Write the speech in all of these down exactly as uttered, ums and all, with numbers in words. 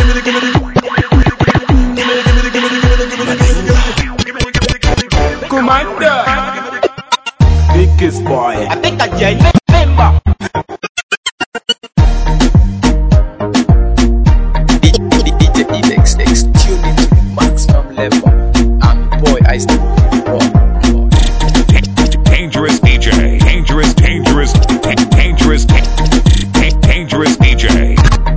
Commander, biggest boy. I think I just remember. D J Edex X, tune into the maximum level. I'm the boy, I still Dangerous D J, dangerous, dangerous, dangerous, dangerous D J.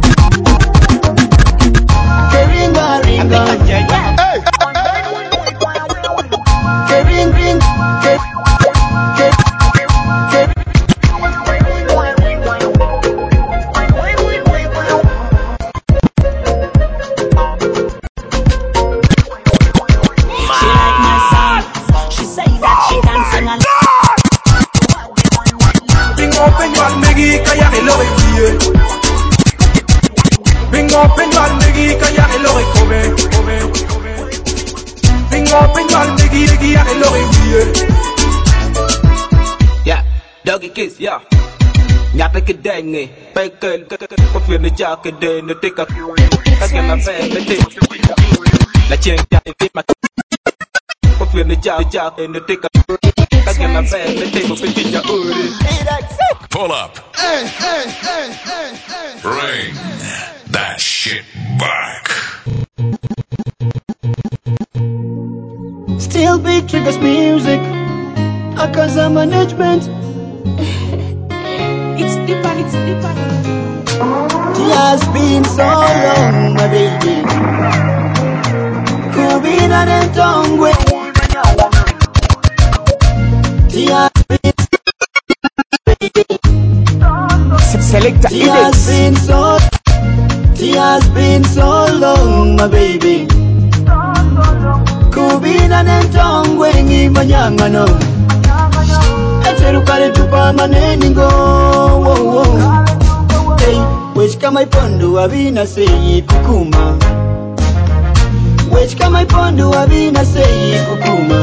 Doggy kiss, yeah. Nhà tới cái đèn này, bay cây, có phiền để cho cái đèn nó tích cực. Các em mà về với tình, là trên trái tim mà. Có phiền để cho cho cái nó tích cực. Các em mà về với tình, một cái tình nhà ơi. Pull up. Bring that shit back. Still big triggers music. Akaza management. It's deeper, it's deeper. It has been so long, my baby. Kubina and Tongwe. It has been Selector It has Edex. been so It has been so long, my baby. Kubina and Tongwe ni manyangano. Eterukale tupa maneningo. Whoa, whoa. Hey, which kama ipondo abina seyi kukuma. Which kama ipondo abina seyi kukuma.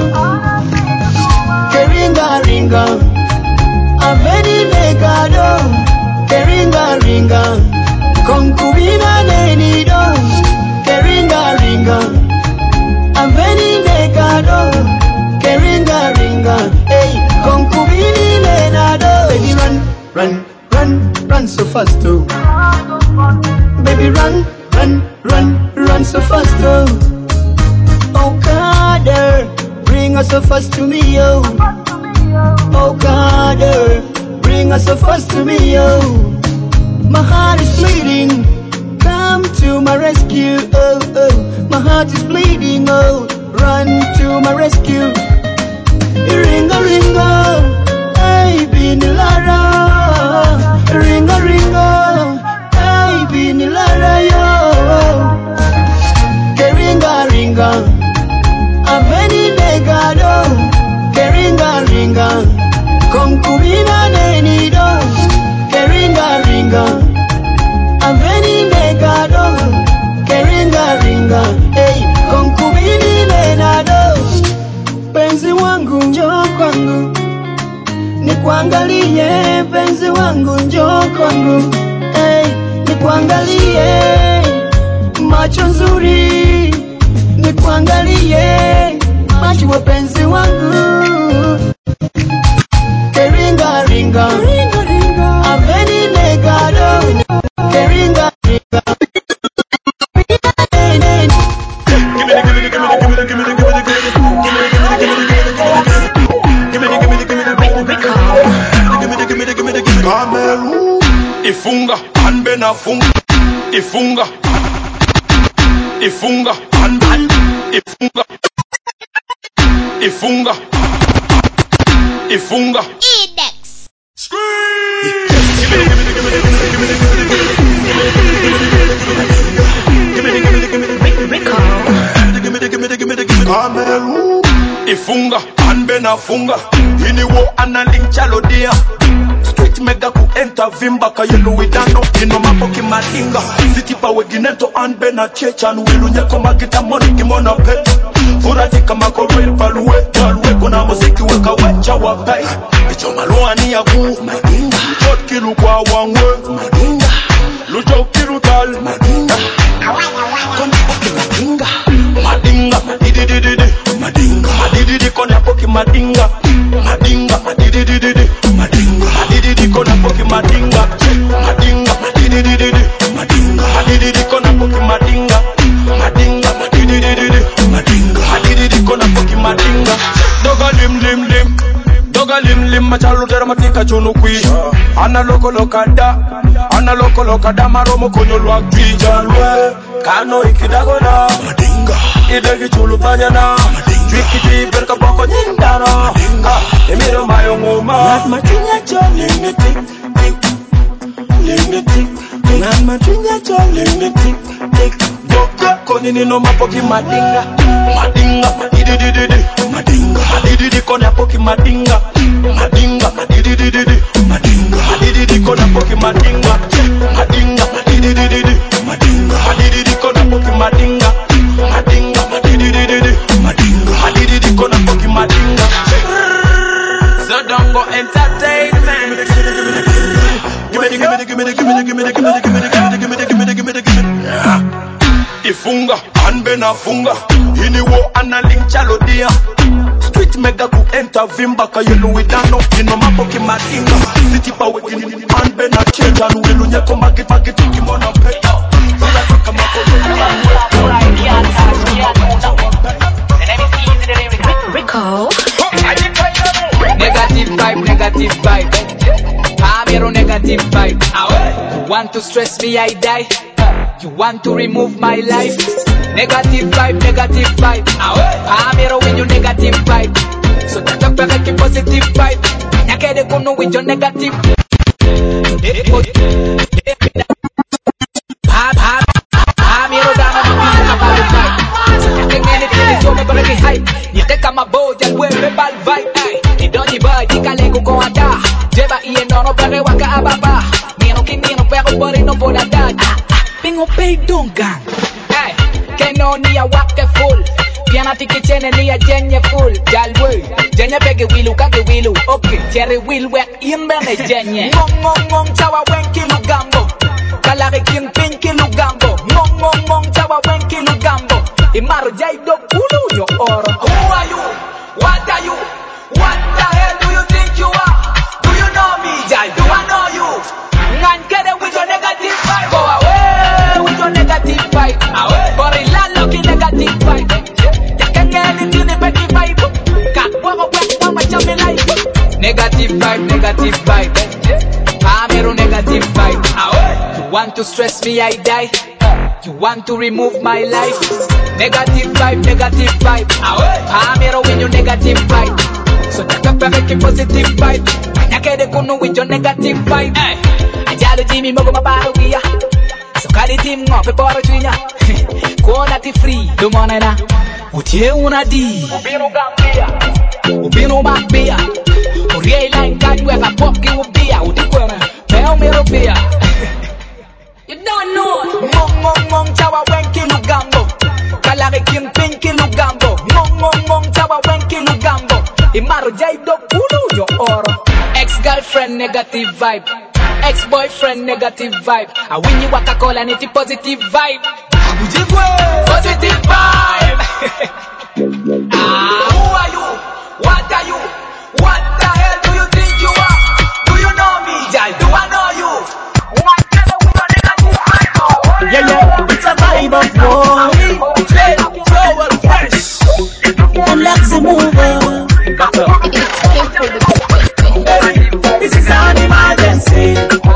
Keringa ringa, aveni negado. Keringa ringa, konkubina nenido. Keringa ringa, aveni negado. Keringa ringa, hey, konkubini nenado. Baby run, run, run, run so fast oh. Baby run, run, run, run so fast oh. Oh God, bring us so fast to me oh. Oh God, bring us so fast to me oh. My heart is bleeding, come to my rescue oh oh. My heart is bleeding oh, run to my rescue. Ringa ringa, hey binilara. Ringa ringa, hey binilara yo. Keringa ringa, aveni negado. Keringa ringa, konkubina nenido. Keringa ringa, aveni negado. Keringa ringa, hey konkubini nenado. Penzi wangu njoo kwangu, nikuangalie. Penzi wangu njoo kwangu, hey, nikuangalie. Macho nzuri, nikuangalie. Macho wa penzi wangu. Keringa ringa, aveni negado. Keringa ringa. Ifunga, anbena funga. Ifunga, ifunga, anban. Ifunga, ifunga, ifunga. Edex. Ifunga, anbena funga. Iniwo analing chalodia. Street mega ku enter vimba kayelu widano ino mapoki madinga city power ginento anbena checha nuwilu nyako magita money kimona pet uratika mako real balwe balwe na muziki weka wecha wapai. Icho maluani ya ku madinga. Chot kilu kwa wangwe madinga. Lucho kilu tal madinga. Kona poki madinga. Madinga madidididi madinga. Madididi kona poki madinga. Madinga madidididi madinga. Madididi kona poki madinga. Madinga madidididi madinga. Madididi kona poki madinga. Madinga madidididi madinga. Madididi kona poki madinga. Doga lim lim lim. Doga lim lim machalu dermatika chunu kui. Ana loko lokada. Ana loko lokada maromo konyo luak twijalwe. Kano ikidagona madinga. Idegi chulu banyana madinga. Twikiti berka boko nyindana madinga. Emiro mayo ngoma. Nat matinya chon ling tik tik. Ling tik. Nat matinya chon ling tik tik. Doga koni nino mapoki madinga. Madinga madidididi madinga. Madididi koni apoki madinga. Madinga madidididi madinga. Madididi koni apoki madinga. Madinga madidididi madinga. Madididi koni apoki madinga. Madinga madidididi madinga. Madididi koni apoki madinga. So don't go entertainment. Give me the, give me the, give me the, give me the, give me the, give me the, give me the, give me the, give me the, give me the, give me the. Ifunga, anbena funga. Ini wo analing chalodia. Street mega ku enter vimba ka yelu widano. Ino mapoki madinga. City pa wekini anbena change and welu nyeko magi magi tiki mona peta. Zila toka mapolo. Rico. Negative vibe, negative vibe. Pamero negative vibe. You want to stress me, I die. You want to remove my life. Negative vibe, negative vibe. Pamero with your negative vibe. So that's a very positive vibe. Nakede kono with your negative. Pamero dana mabina kabali vibe. Nakengene tini some baraki hype. Niteka maboja lwewe bal vibe. Idoni boy dikalego ko ata. Jeba iye nono bare waka ababa. Nino kinino pero bori no boda dad. Bingo pay dongang. Hey, keno ni ya wake full. Piana tiki chene ni ya jenye full. Jalwe, jenye pege wilu kage wilu. Okay, cherry will work in bene jenye. Ngong ngong ngong chawa wenki lugambo. Kalare kin pinki lugambo. Ngong ngong ngong chawa wenki lugambo. Imaru jaido kulu yo oro. Who are you? What are you? What the hell do you think you are? Do you know me? Jai, do I know you? Ngan kede with your negative vibe. Go away with your negative vibe. Away. For a lot of negative vibe. Ya can get anything in the vibe. Cat wako wako mama chame life. Negative vibe, negative vibe. Pamero negative vibe. Away. You want to stress me, I die. You want to remove my life. Negative vibe, negative vibe. Pamero with your negative vibe. So take a very positive vibe. Nakede kono with your negative vibe. Ajalo Jimmy mogo mabaro kia. So kali team ngope poro chunya. Kona ti free, do mona na. Utie una di. Ubino gambia. Ubino makbia. Uriye line kadwe ka poki ubia. Utikwana. Peo mero bia. You don't know. Mong mong mong chawa wenki lugambo. Kalare kin pinki lugambo. Mong mong mong chawa wenki lugambo. Imaru jaido kulu yo oro. Ex-girlfriend negative vibe. Ex-boyfriend negative vibe. I win you waka cola niti positive vibe. Positive vibe. Ah, who are you? What are you? What the hell do you think you are? Do you know me? Jai, do I know you? Yeah, yeah, it's a vibe of war. And let's move on. This is an emergency.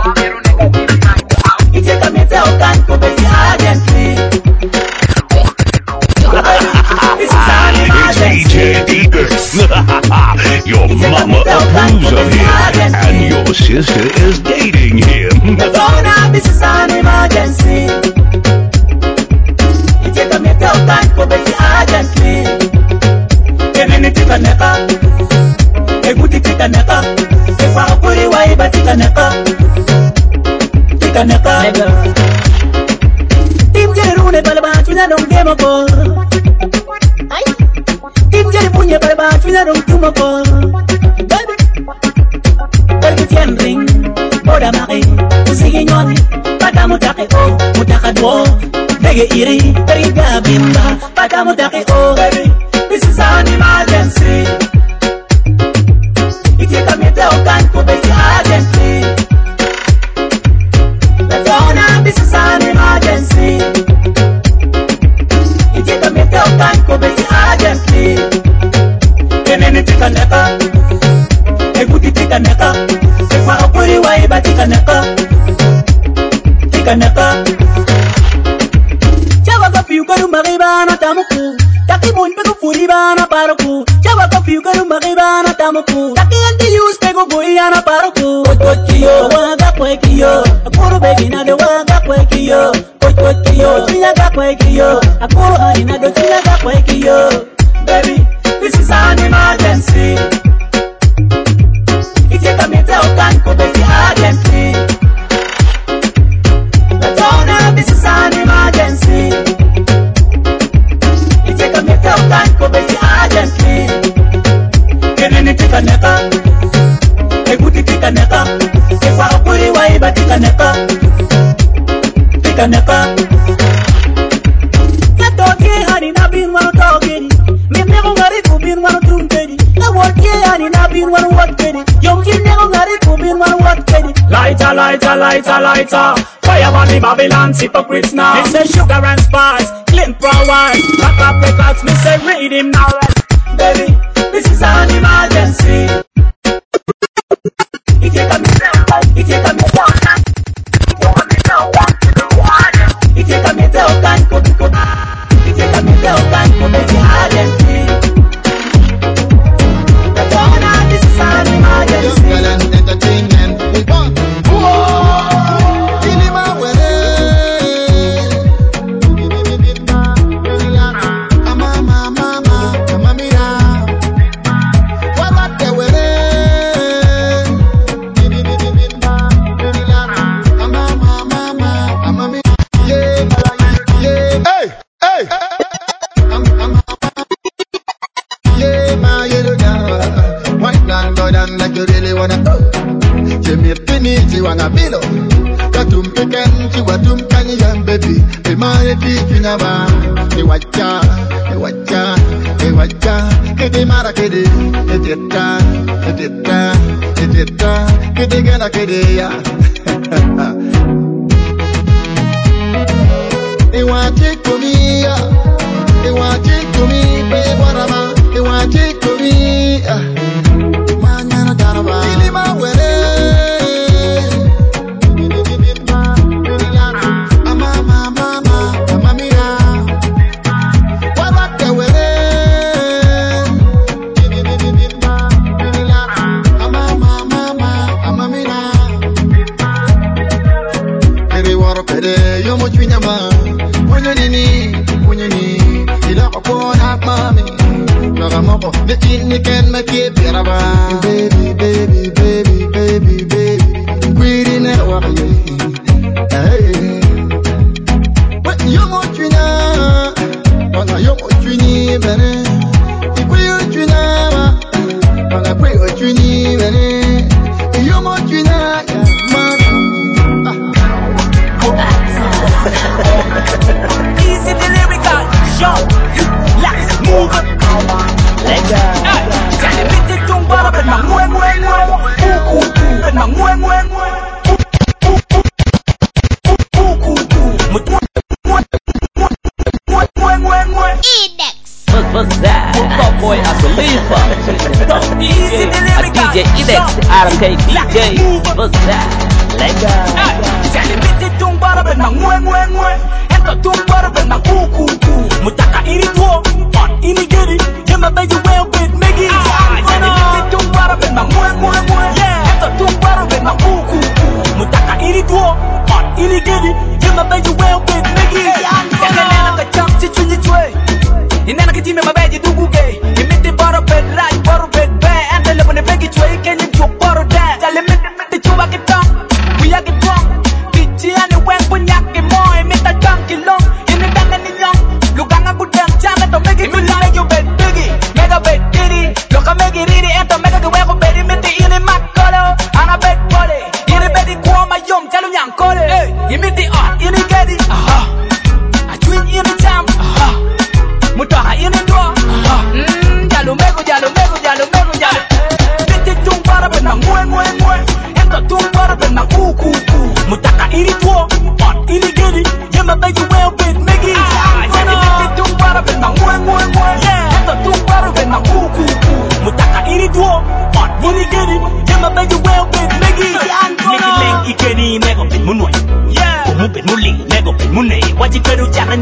If you come here, tell can't go back urgently. This is an emergency. Your mama approves of him, and your sister is dating him. Now, this is an emergency. If you come here, tell can't go back urgently. Even if you can never, if you can never, if I put it away, but you can never, you can never. If you don't have a battery, I don't give a fuck. If you don't have a battery, Tina don't do my ball. Baby, tien ring, boda mari, usigi nyoni, pata mutake o, mutaka dwo, bege iri, periga bimba, pata mutake o. Baby, this is an emergency. If you come here, you can't go back urgently. Let's go now, this is an emergency. If you come here, you can't go back urgently. And then it can never. Ekuti tika neka, ekwa akuri waiba tika neka, tika neka. Chawa kafi ukaru mariba na tamuku, taki mun pego furiba na paraku. Chawa kafi ukaru mariba na tamuku, taki anti use pego goya na paraku. Kot kot kiyo, waga kwe kiyo, akuru begi na do waga kwe kiyo. Kot kot kiyo, tinya ga kwe kiyo, akuru ani na do tinya ga kwe kiyo. Baby, this is an emergency. If you come here, you can't go back urgently. Let's go now, this is an emergency. If you come here, you can't go back urgently. Can anything can never? A good thing can never. If I put it away, but it can never. It can never. Get talking, honey, not being one talking. Me never married to be one to twenty. I work here, honey, not being one what twenty. Lighter, lighter, lighter, lighter. Fire on the Babylon, hypocrites now. Me say sugar and spice, Clint Prowise, rock up records, me say read him now. Baby, this is an emergency. If you come here, if you come here, if you come here, if you come here, can't go, go. If you come here, can't go, go, emergency. Let's go now, this is an emergency.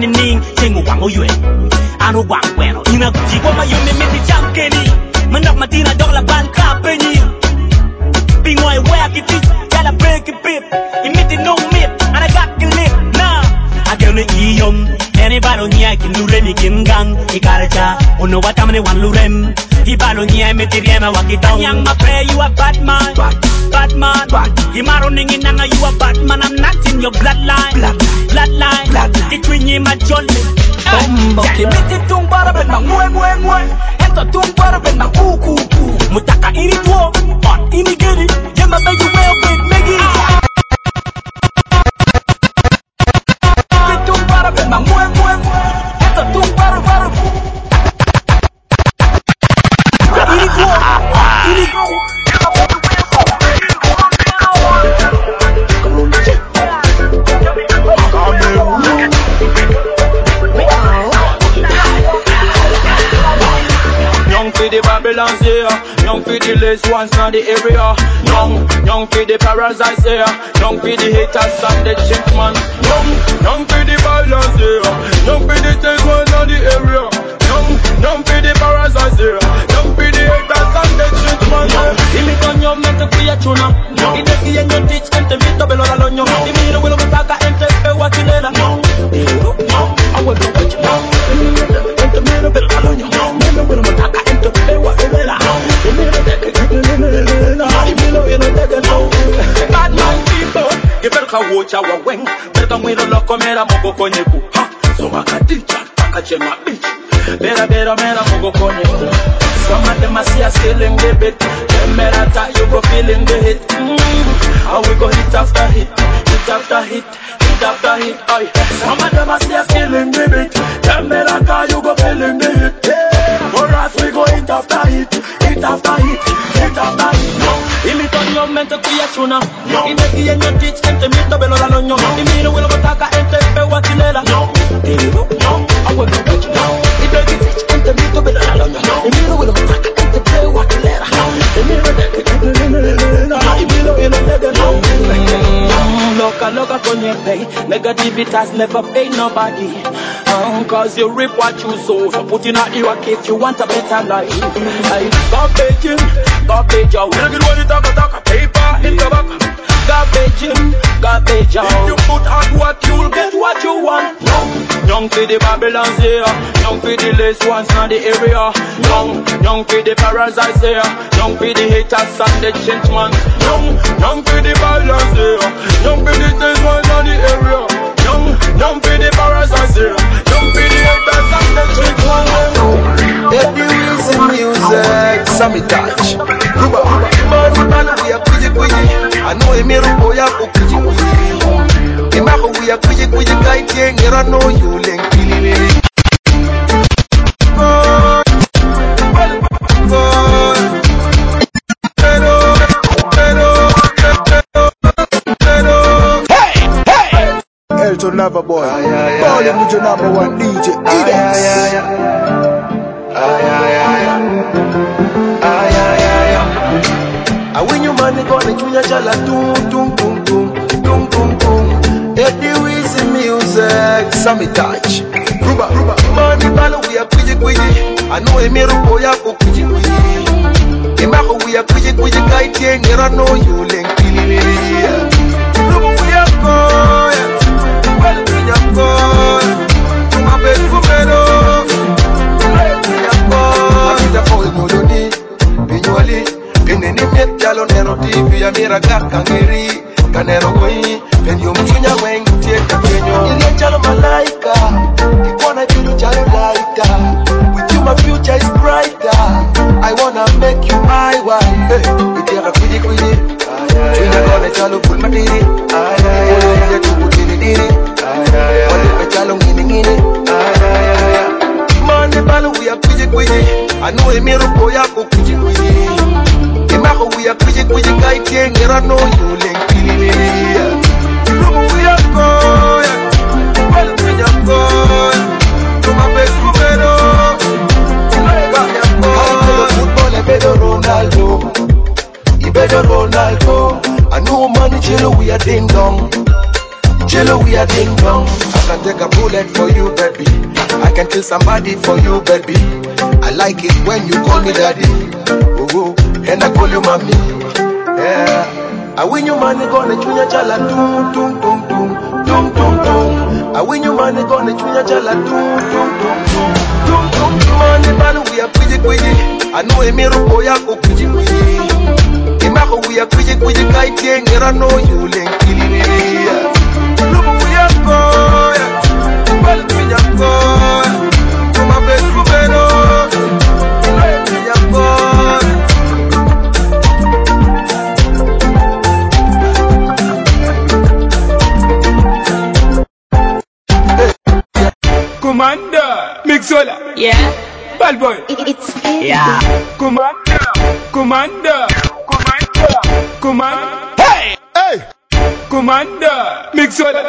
ni ning tengu wango yue anu wang weno ina guji wama yumi miti jam keni manak matina dog la ban ka penyi bingwai wea kiti gala break it pip imiti no mip and I got the lip nah I get me iyom anybody nya kin lure mi kin gang ikarcha ono watamane wan lurem ibalo nya miti riema wakita yang ma pray you a bad man bad man imaro ningi nanga you a bad man I'm not in your bloodline bloodline kitwinyi ma jolme kimiti tumbara ben ma mwe mwe mwe ento tumbara ben ma ku ku ku mutaka iri tuo on ini geri jema be you well with megi tumbara ben ma mwe mwe mwe ento tumbara bara iri tuo iri tuo the Babylon's here, young for the lace ones in the area, young, young for the parasites here, young for the haters and the gentlemen, young, young for the Babylon's here, young for the lace ones in the area, young, young for the parasites here, young for the haters and the gentlemen. Imi konyo mente kuya chuna, ide kiye nyo teach ente mito belo la lonyo, imi ino wilo mutaka ente pe wakilela, I will go with you, ente mito belo la lonyo, imi wilo mutaka ente pe wakilela, imi ino teke imi ino ino teke no. Bad man people, you better ka watch our wing, better mwilo loko mera mogo konye ku, ha, so wakaticha, wakachema bitch, better better mera mogo konye ku. Some of them are see us killing the bit. Them better that you go feeling the hit. Mm. And we go hit after hit, hit after hit, hit after hit. Aye. Some of them are see us killing the bit. Them better that you go feeling the hit. Yeah. For us we go hit after hit, hit after hit, hit after hit. Imito nyo mente kuya chuna. Ine kiye nyo teach ente mito belo la lonyo. Imino wilo motaka ente pe wakilela. I will go with you. Ine kiye teach ente mito belo la lonyo. Imino wilo motaka ente pe wakilela. Imino deke imino ino deke no. Loka loka konye pay. Negativitas never pay nobody. Um, Cause you reap what you sow. So put in a ear if you want a better life. I garbage in, garbage out. You get what you talk about, paper in the back. Garbage in, garbage out. If you put out what you'll get what you want. Young, young for the Babylon's here. Young for the lace ones in the area. Young, young for the parasites here. Young for the haters and the gentlemen. Young, young for the Babylon's here. Young for the lace ones in the area. Young, young for the parasites here. Young for the haters and the gentlemen. Every reason music, Sammy touch. Ruba, man, man, we are kuji kuji. I know a mirror boy, I go kuji kuji. Imako we are kuji kuji guy, ting, I know you link killing. Elton Lover Boy, Bowling with your number one D J, Edex. I win you money, gonna do your chala, doom, doom, doom, doom, doom, doom, doom. Eddie Weezy music, Sammy touch. Ruba, Ruba, money, balo, we are kuji kuji. I know a mirror boy, I go kuji kuji. Imako, we are kuji kuji, guy, ting, I know you link, killing. Ruba, we are going. Well, we are going. To my bed, for better. We are going. I need a boy, Moloni, Pinuali. Pinini miet jalo nero tivi ya mira kaka ngiri kanero koi penyo mchunya wengi tieka kenyo ili jalo malaika ikwana biru jalo laika with you my future is brighter I wanna make you my wife hey itera kuji kuji chunya kone jalo full matiri olo ya tubu diri diri wale pe jalo ngini ngini money balu we are kuji kuji anu emiru boya ko kuji kuji Imako we are kuji kuji guy ting I know you link killing. Rubu we are going. Well we are going. To my best for better. Football Ibedo Ronaldo. Ibedo Ronaldo. I know money jello we are ding dong. Jello we are ding dong. can take a bullet for you, baby. I can kill somebody for you, baby. I like it when you call me daddy. Oh, oh, and I call you mommy. Yeah. I win you money gonna chunya chala tum tum tum tum tum tum tum. I win you money gonna chunya chala tum tum tum tum tum tum tum. Money balu we are kwiji kwiji. I know emiru boya ko kwiji kwiji. Imako we are kwiji kwiji kai tiengera no you lenkili. Lubu we are go. Balu we are go. Tuma besu beno. We are go. Commander, Mixola. Yeah. Bad boy. It, it's good. Yeah. Commander, Commander, Commander, Commander. Hey, hey. Commander, Mixola.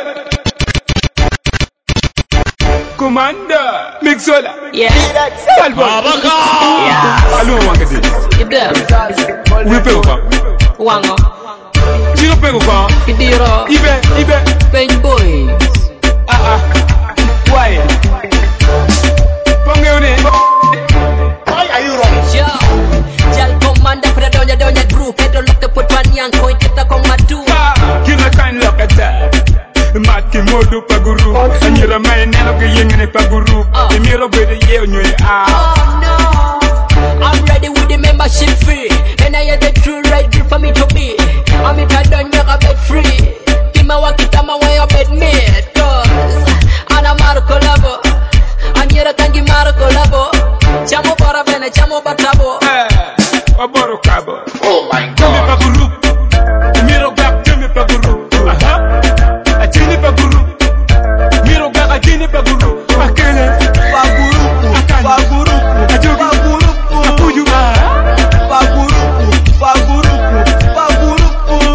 Commander, Mixola. Yeah. Bad boy. Yeah. Allô, Wangadi. Ibem. Oui, pego quoi? Wango. Tu le pego quoi? Idiro. Ibe, Ibe. Pain boys. Ah ah. Why? Ponge une. Why are you wrong? Yo. Jal commander for the donya donya group. Head look to put one young coin to the kong matu. Kila kan lokata. Mati modu paguru. Anyira mai nelo ke yengene paguru. Emiro bede ye onye ah. Oh no. I'm ready with the membership fee. And I had the true right grip for me to be. I'm it I done you a bed free. Kima wakitama way up at me. Ana Marco Labo, Anira Tangi Marco Labo, Chamo Parabene, Chamo Batabo. Eh, Oboro Cabo. Oh my Jimmy God. Paguru. Miro Gak, Jimmy Paguru. Aha. A Jimmy Paguru. Miro Gak, a Jimmy Paguru. Akele. Paguru, paguru, Ajogi. paguru, Apuju. paguru, paguru, paguru.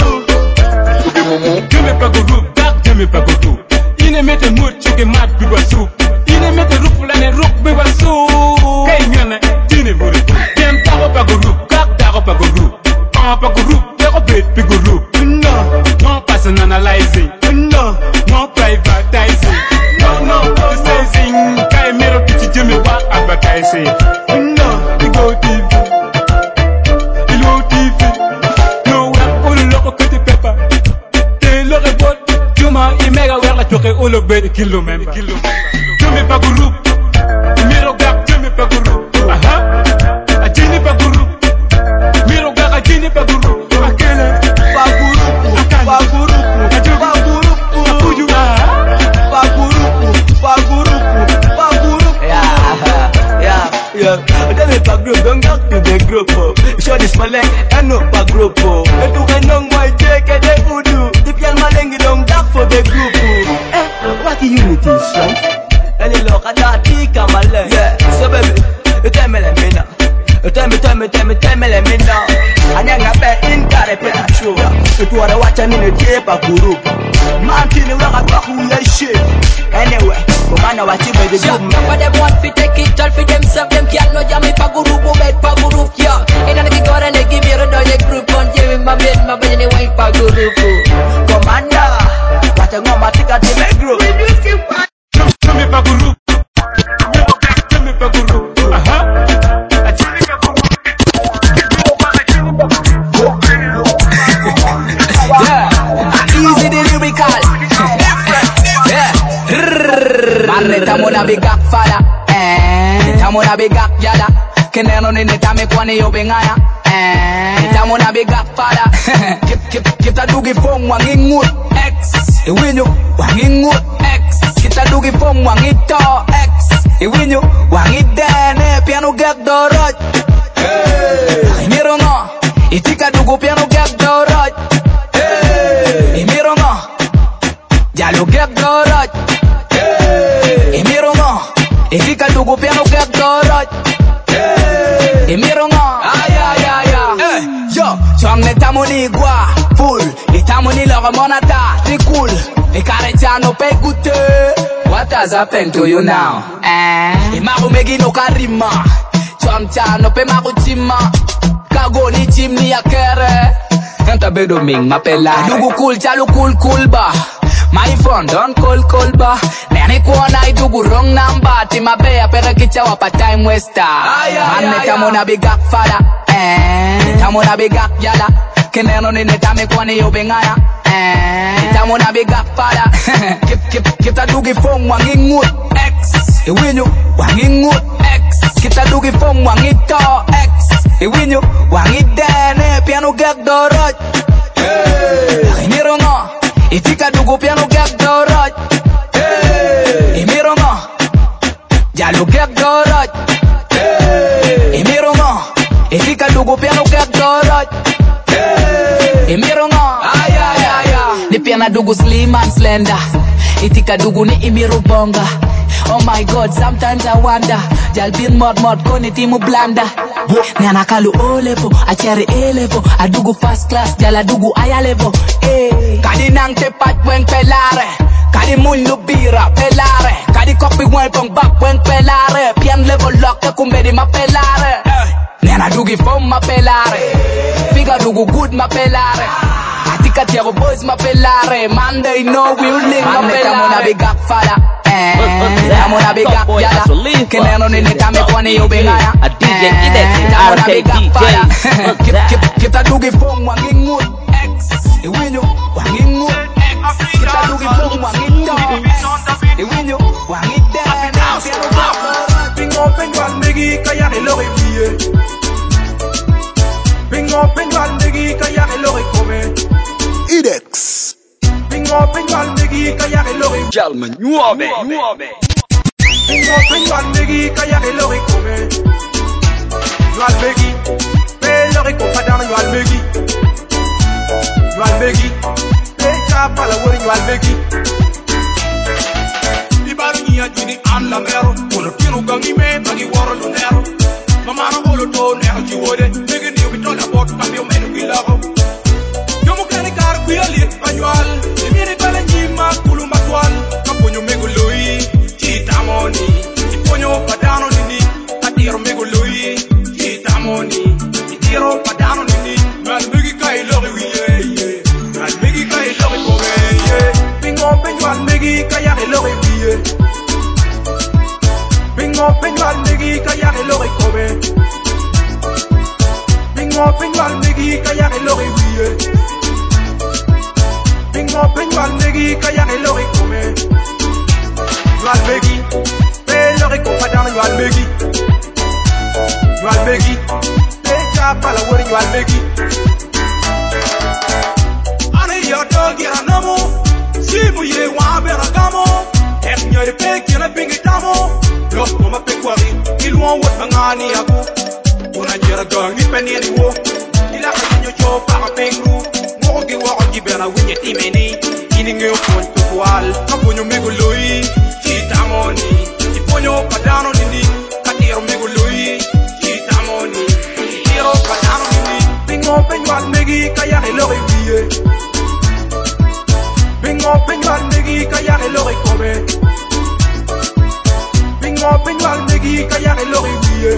Jimmy Paguru. Gak, Jimmy Paguru. Ine mete mood choke mat biba soup. Ine mete ruflane rook biba soup. Kay nyana tine buri. Dem tago paguru, kak tago paguru. Ah paguru, tago bet paguru. No, no personalizing. No, no privatizing. No, no processing. Kay mero kichi jimi wa advertising. No, Igo T V. Ilo T V. No, we're all loco kati pepper. Te lo rebot. Juma imega wer la choke olo bed kilo member. Jumi paguru. Miro gak jumi paguru. Aha. A jini paguru. Miro gak a jini paguru. Akele. Paguru, paguru, paguru, Apuju. paguru, paguru, paguru. Yeah, yeah, yeah. Then if a group don't get to the group, show this my leg and no pa group. And to get on my check and they would do. The pian malengi don't get for the group. Eh, what unity, son? And you look at that, he come along. Yeah, so baby, you tell me let me know. You tell me, tell me, tell me, tell me let me know. And then I bet in got a picture. It was a watch and in a tape a group. Man, kill me, I got who they shit. Anyway, come on, watch it by the group. But them want to take it all for themselves. Them can't know Yami Paguru, bed Paguru, yeah. And then they go and they give you a donya group on Jimmy, my bed, my bed, anyway, Paguru. Commander, watch a mama take a team group. Jumi paguru. Miro gak jumi paguru. Aha. A jini paguru. Miro gak a jini paguru. Yeah. Easy the lyrical. Yeah. Marre tamona big gak fala. Eh. Tamona big gak yada. Keneno ni netame kwani yo bengaya. Eh. Tamona big gak fala. Kip kip kip ta dugi fong wangingut. X. Iwinyo wangingut. X. Kita dugi fong wangito. X. Iwinyo wangidene piano gak doroj. Hey. Miro no. Itika dugu piano gak doroj. Hey. Miro no. Jalo gak doroj. Hey. Miro no. Itika dugu piano gak doroj. Hey. Miro no. Ay ay ay ay. Hey. Yo, chong ne tamoni gua full. Itamoni loro monata. Ti cool. Ikarechano pe gute. What has happened to you now? Eh? Imaru megi no karima. Chomcha pe maru chima. Kago ni chimni ya kere. Enta bedo ming mapela. Dugu cool chalu cool cool ba. My phone don't call call ba. Nani kuona idugu wrong number. Tima bea pera kicha wapa time waster. Man tamona big up fada. Eh, tamona big up yala. Keneno ni netame kwani yobengaya. Eh, tamona big up fada. Kip kip kita dugi phone wangingut X. Iwinyo wangingut X. Kita dugi phone wangito X. Iwinyo wangidene piano gag doroj. Hey, imirongo. Itika dugu piano gag doroj. Hey, imirongo. Jalu gag doroj. Hey, imirongo. Itika dugu piano gag doroj. Hey, imirongo. Ay ay ay ay. Ni piana dugu slim and slender. Itika dugu ni imiru bonga. Oh my God, sometimes I wonder. Jal bin mod mod koni timu blanda. Nana kalu O level, achere A level. Adugu first class, jala dugu aya level. Eh, kadi nang tepat weng pelare. Kadi munlu bira pelare. Kadi kopi weng pong bak weng pelare. Pian level lock ke kumbedi ma pelare. Nana dugi fom ma pelare. Figa dugu good ma pelare. Atika tiago boys ma pelare. Monday no will link ma pelare. Kamona big up fada. Kamona big up yala. Keneno ni netame kwani yobengaya. A D J Idek, R K D J. Kita dugi fom wangingut X. Iwinyo wangingut X. Kita dugi fom wangito Iwinyo wangidene. Bingo penjual megi kaya elori biye. Bingo penjual megi kaya elori kome. Idex. Bingo penjual megi kaya elori Jalman, nuove, nuove. Bingo penjual megi kaya elori kome. Jual megi, pelori kompadana jual megi. Jual megi, pecha pala wori jual megi. Ibaru niya jini an la mero, uno tino gangi me bagi woro lunero. Mamara olo to nero jiwode, megi niyo bitola bot kambio menu gilago. Yomu kani kar kuyali annual, imiri bala njima kulu matwal. Kaponyo mego lui, chitamoni, iponyo padano nini, atiro mego lui, chitamoni, itiro padano nini. Mal megi kai lori wiye, mal megi kai lori kore ye. Bingo penjual megi kaya lori wiye. Bingo penjual megi kaya lori kore. Bingo penjual megi kaya lori wiye. Bingo penjual megi kaya lori kore. Jual megi, pelori kompadana jual megi. Jual megi, pecha pala wori jual megi. Ane yoto gira namo, simu ye wa beragamo. Ek nyoy pe kina pingitamo. Loko ma pe kwari, ilwan wot mangani ako. Una jira gang ni penini wo. Ila kanyo cho pa pengru. Mo gi wa gi bena winye timeni. Ini ngyo pon to kwal, kaponyo mego lui. Chitamoni, iponyo padano nini. Katiro mego lui. Chitamoni, itiro padano nini. Bingo penjual megi kaya elori wiye. Bingo penjual megi kaya elori kome. Bingo penjual megi kaya elori wiye.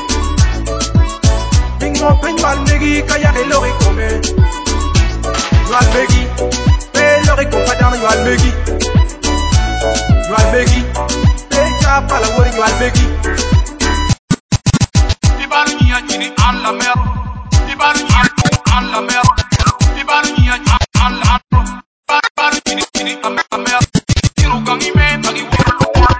Bingo penjual megi kaya elori kome. Jual megi, pelori kompadana jual megi. Jual megi, pecha pala wori jual megi. Ibaru niya jini an la mero. Ibaru niya an la mero. Ibaru niya an la mero. Ibaru jini jini an la mero. Tiro gangi me bagi woro luwa.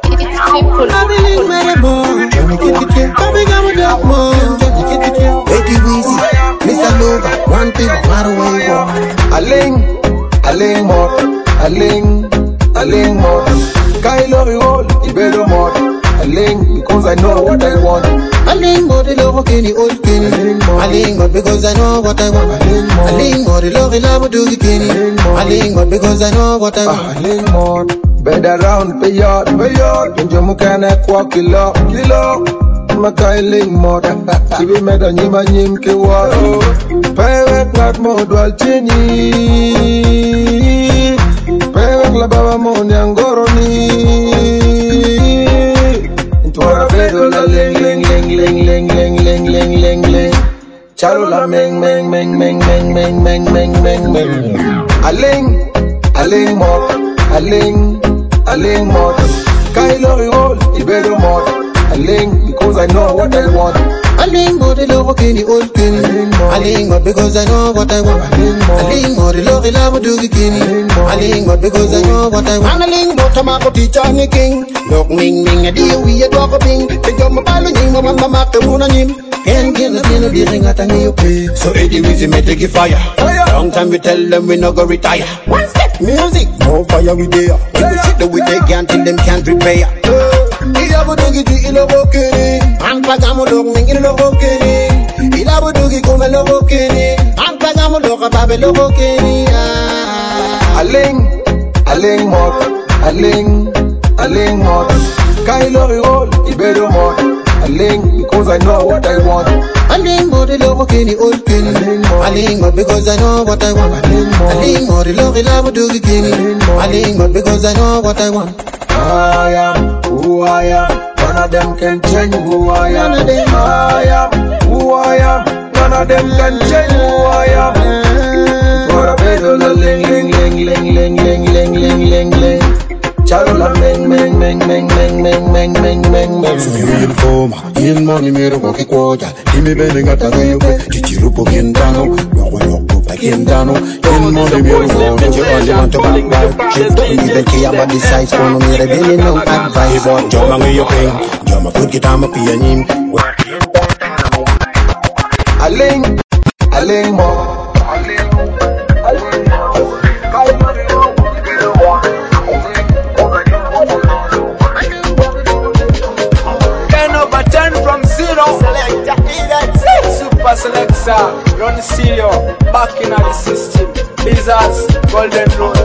One thing, matter where you go. Aling, aling more, aling, aling more. Kylo roll, you better more. Aling, because I know what I want. Aling more, the love kenny old kenny. Aling more, because I know what I want. Aling more, the love love do kenny. Aling more, because I know what I want. Aling more, bed around, pay out, pay out. Injo mukana kwa kilo, kilo. Makailing more, sibi meda nyima nyimke waro. Pewek ngat mo dual chini. Pewek la baba mo nyangoro ni. Intwara bedo la ling ling ling ling ling ling ling ling ling ling. Chalo la meng meng meng meng meng meng meng meng meng meng. Aling, Aling mot, aling, aling mot. Kylo roll, ibedo mot. Aling because I know what I want. Aling mot, iloko kini old kini. Aling mot because I know what I want. Aling mot, iloko ilabo dugi kini. Aling mot because I know what I want. Aling mot, tamako teacher ni king. Lok ming ming, adi we a dog bing. Te yo mabalo nying, mama mama muna nyim. Can't get the feeling of being at a new pay. So Eddie Weezy may take it fire. Long time we tell them we no go retire. One step music, no fire we there. We go sit there with they can't till them can't repair. Ilabo dugi di ilabo kini. Ang pagamo lok ming ilabo kini. Ilabo dugi kume loko kini. Ang pagamo loka babe loko kini. Aling, aling mot, aling, aling mot. Kylo roll, ibedo mot. Aling because I know what I want. Aling mot, iloko kini old kini. Aling mot because I know what I want. Aling mot, iloko ilabo dugi kini. Aling mot because I know what I want. I am who I am. None of them can change who I am. None of them. I am who I am. None of them can change who I am. For a better ling ling ling ling ling ling ling ling ling ling. Charula meng meng meng meng meng meng meng meng meng meng. So you will come in money me ro ki quota. Kimi bene ngata yo pe. Chichiru po gendano. Loko loko pa gendano. In money me ro go. Don't you only want to back by. She don't even care about the size. Kono me rebellion no advice. But joma ngi yo ping. Joma put guitar ma pianim. Aling, aling mo. Aling, aling mo. Kaya mo rin mo. ten over ten from zero. Selector, Super Selector, run the studio, back in the system. Lizards, Golden Road.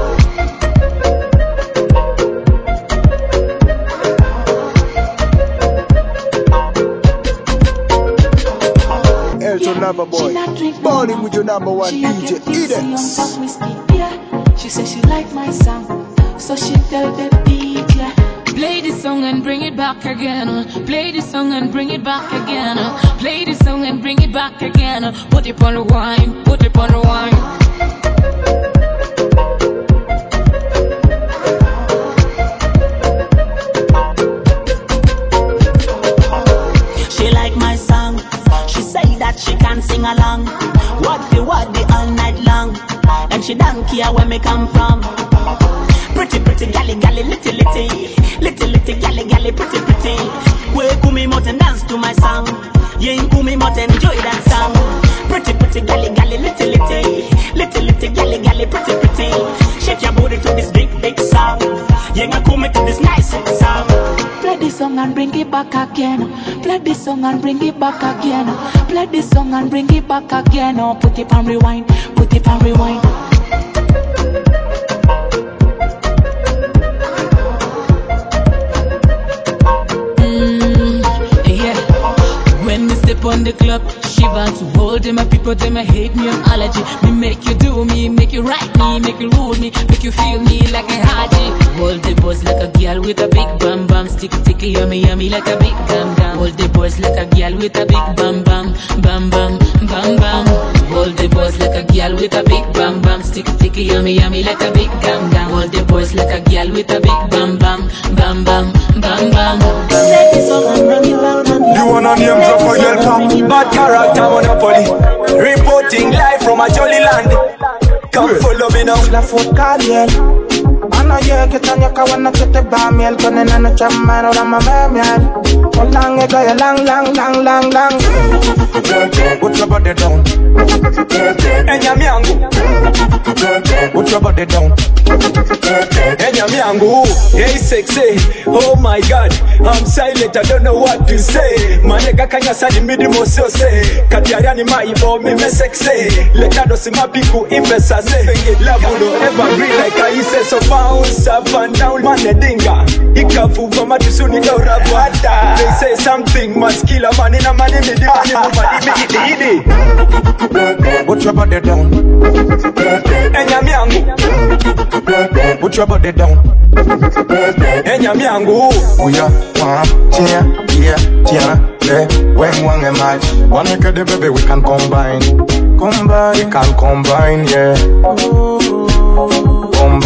Elton Lover Boy, balling with your number one D J, Edex. She says she like my song, so she tell the D J, play this song and bring it back again. Play this song and bring it back again. Play this song and bring it back again. Put it on the wine, put it on the wine. She like my song. She say that she can sing along. What the what the all night long. And she don't care where me come from. Pretty pretty galley galley little little little little galley galley pretty pretty. Wake me mouth and dance to my song. Yeah, me mouth enjoy that song. Pretty pretty galley galley little little little little galley galley pretty pretty. Shake your booty to this big big song. Yeah, come to this nice song. Play this song and bring it back again. Play this song and bring it back again. Play this song and bring it back again. Oh, put it on rewind, put it on rewind. On the club, shiver to hold them, my people, them I hate me, I'm allergy. Me make you do me, make you right me, make you rule me, make you feel me like a haji. Hold the boys like a girl with a big bam bam, stick sticky yummy yummy like a big dam dam. Hold the boys like a girl with a big bam bam, bam bam, bam bam. Hold the boys like a girl with a big bam bam, stick sticky yummy yummy like a big dam dam. Hold the boys like a girl with a big bam bam, bam bam, bam bam. Let this song and run it round and you wanna name drop a girl pop, bad character monopoly. Reporting live from a jolly land. Come follow me now. La foot Gabriel. Ano ye kitanya kawana chete bamiel kone na chama no la mamamiel. Lang e go lang lang lang lang lang. Put your body down. Enya miangu. Put your body down. Enya miangu. Hey sexy. Oh my God. I'm silent. I don't know what to say. Manega kanya sani midi moso say. Katiariani maibo me me sexy. Lekado simapiku impesa say. Love no ever green like I say so bounce up and down. Manedinga. Ikafuva matusuni no rabwada. They say something must kill a man in a man in the money. Put your body down. Enya miangu. Put your body down. Enya miangu. Uya, wah, tia, tia, tia, le, when one a match. One make the baby we can combine. Combine, we can combine, yeah. Combine.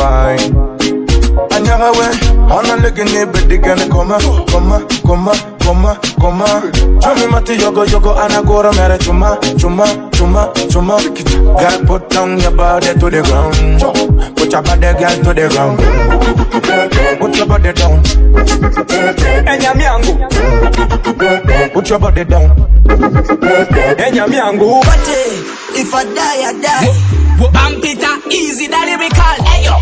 fine. Anyaga we, ana legene bedi gane koma, koma, koma, koma, koma. Chumi mati yogo yogo anagora mere chuma, chuma, chuma, chuma. Girl, put down your body to the ground. Put your body, girl, to the ground. Put your body down. Enya miangu. Put your body down. Enya miangu. Party, if I die, I die. Bam Peter, easy, that lyrical. Hey yo,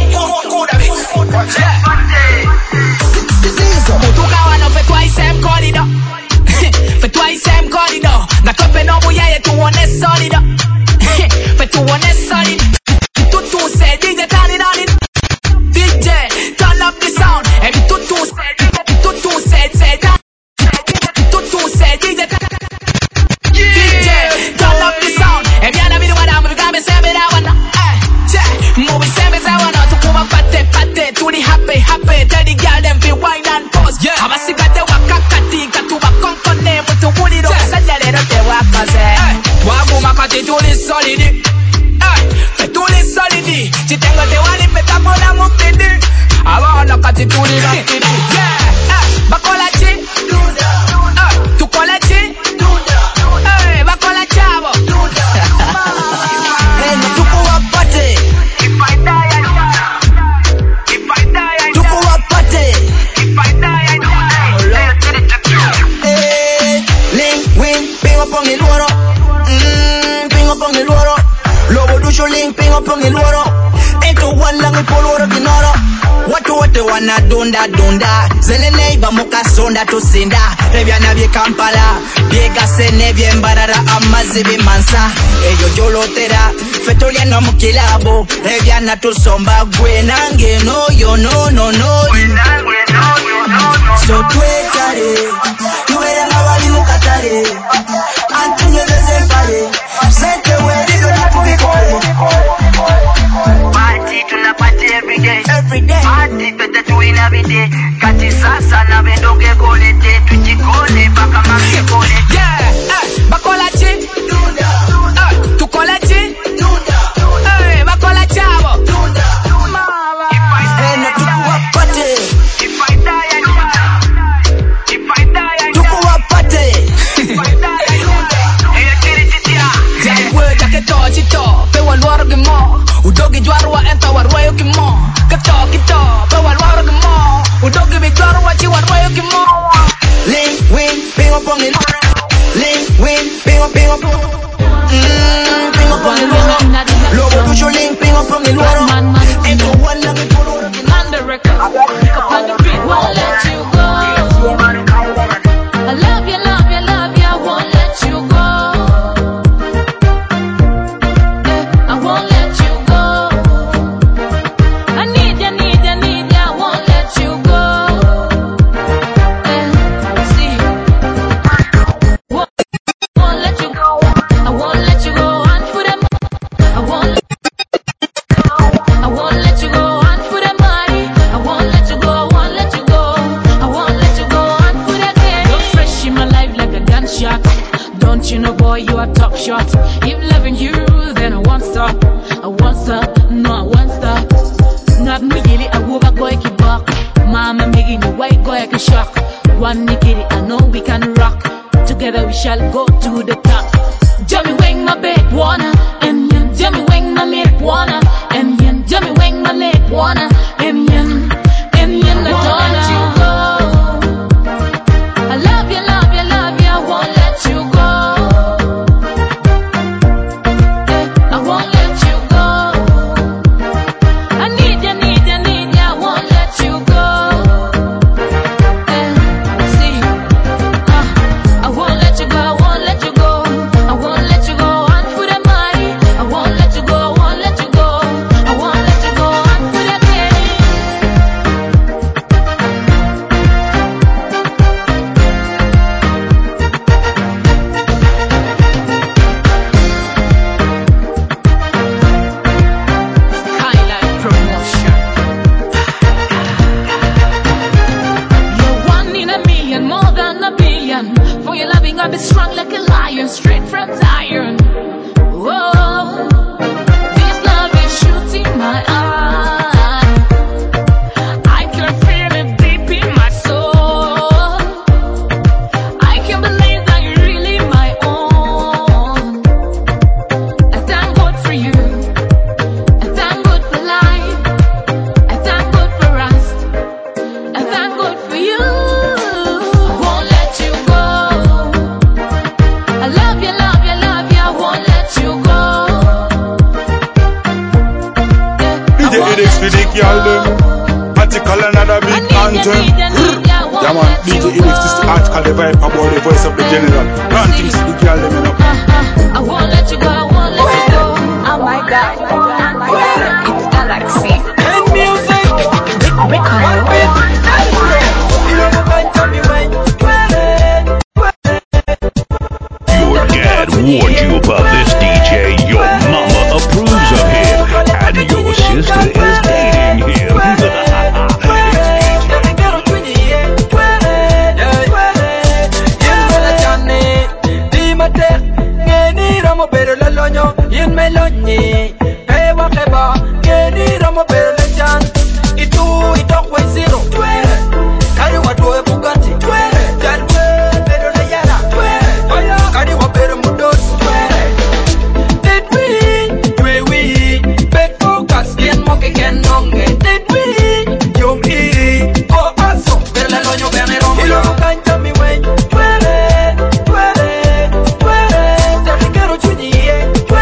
Mutukawana fait toi isem corridor. Fait toi isem corridor. Na kope no buyaye tu one solid. Fait tu one solid. Tutu say D J turn it on it. D J turn up the sound. Every tutu say tutu say say that. Tutu say D J D J turn up the sound. Every other video madam we got me say me that one. Eh, check. Mo we say me that one. To come up pate pate to the happy happy. Tell the girl them fi wine and pose. Yeah. Abasigate wakakati katuba konkone mutu muli do sajale do te wakaze. Eh, wagu makati tuli solidi. Eh, fe tuli solidi. Chitengo te wali peta mola mupidi. Awana kati tuli rapidi. Yeah. Eh, bakola chi. Eh, tukola chi. Eh, bakola chavo. Hey, no tuko wapate. If I die, I die. If I die, I die. Tuko wapate. If I die, I die. Hey, link, wing, ping up on el oro. Mmm, ping up on el oro. Lobo dusho link, ping up on el oro. Ento one lang ipoloro kinoro. Watu wote wana dunda dunda. Zele neiba muka sonda tusinda. Rebyana bye Kampala. Biega sene bye mbarara amazi bimansa. Eyo jolotera. Fetolia no mukilabo. Rebyana tusomba gwe nange no yo no no no. So twekare. Tuwera ngabali mukatare. Antunye zeze pale. Sente we dizo na kubikole. Party tuna party every day. Every day. Party pete tu ina bide. Kati sasa na bendoke kole te. Tuchikole baka maki kole. Yeah. Eh. Bakola chi. Dunda. Eh. Tukole chi. Dunda. Eh. Bakola chavo. Dunda. Mama. Hey, na tukuwa pate. If I die, I die. If I die, I die. Tukuwa pate. If I die, I die. Hey, kiri titira. Jai word ake tochi to. Pe walwaro gimo. Udogi jwarwa enta warwayo kimo. Kato kito. Pe walwaro gimo. Udogi bijwarwa chi warwayo kimo. Link, win, ping up on it. Link, win, ping up, ping up. Mmm, ping up on it. Logo push your link, ping up on it. Ento one lang ipoloro. On the record, pick up on the beat, won't let you go. I love you, love you, love you, I won't let you go. Eh, I won't let you go. I need you, need you, need you, I won't let you go. Eh, see, won't, won't let you go. I won't let you go on for them. I won't. I won't let you go on for the money. I won't let you go, I won't let you go. I won't let you go on for the game. You're fresh in my life like a gunshot. Don't you know, boy, you are top shot. If loving you, then I won't stop. I won't stop, no, I won't stop. Not me, really, I will go keep back. Mama making the white go like a shock. One nikiri, I know we can rock. Together we shall go to the top. Jummy wing my bed, wanna. And yen, jummy wing my lip, wanna. And yen, jummy wing my lip, wanna. And yen, and yen, I won't let you go. I love you, love you, love you, I won't let you go. Eh, I won't let you go. I need you, need you, need you, I won't let you go. Eh, see, uh, I won't let you go, I won't let you go. I won't let you go on for the money. I won't let you go, I won't let you go. I won't let you go on for the game. Highlight promotion. You're one in a million, more than a billion. For your loving, I'll be strong like a lion, straight from Zion. Whoa, this love is shooting my eye. D J. Yeah man, D J Elix, this is the article, the vibe about the voice of the general. Run things to the girl, them you know. I won't let you go, I won't let you go. Oh my God, it's Galaxy. And music, Record. Your dad warned you about this D J. Your mama approves of him, and your sister is dating him. Yin melonye, hey wakeba, geni ramo berlechan. Itu itok way zero, twere. Kari watu e Bugatti, twere. Jadwe bedo la yara, twere. Oya, kari wa bedo mudos, twere. Did we, dwe we, bet focus, yen moke ken nonge. Did we, yom e, go aso, bedo la lonyo berne romo. Ilo kanta mi wen, twere, twere, twere. Tari kero chunyi ye.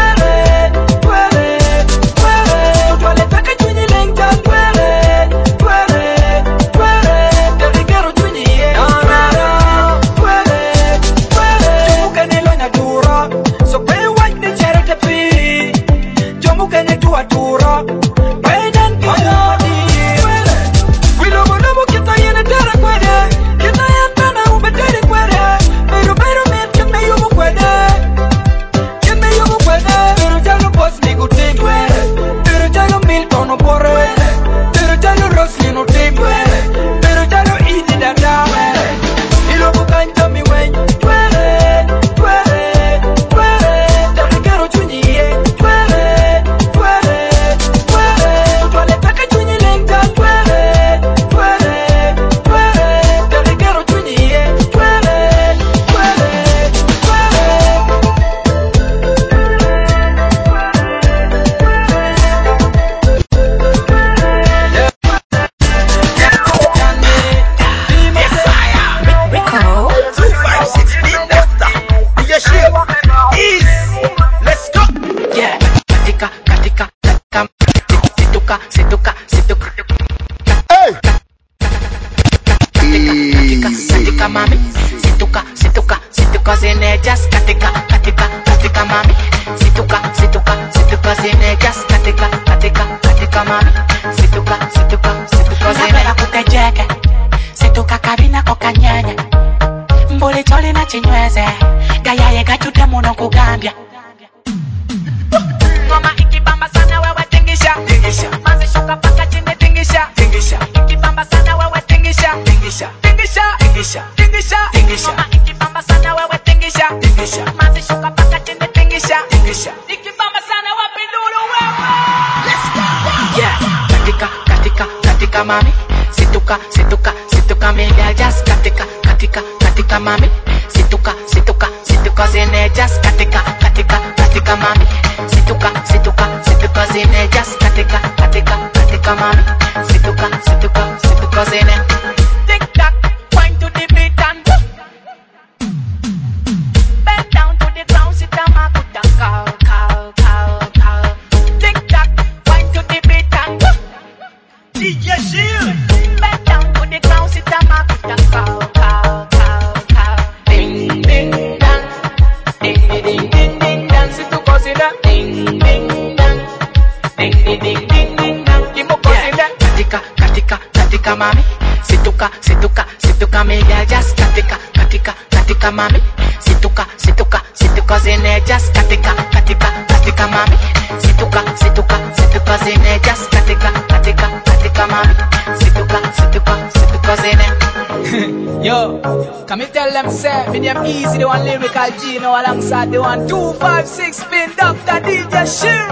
Easy, the one lyrical Gino alongside the one two five six spin Doctor D J Shir.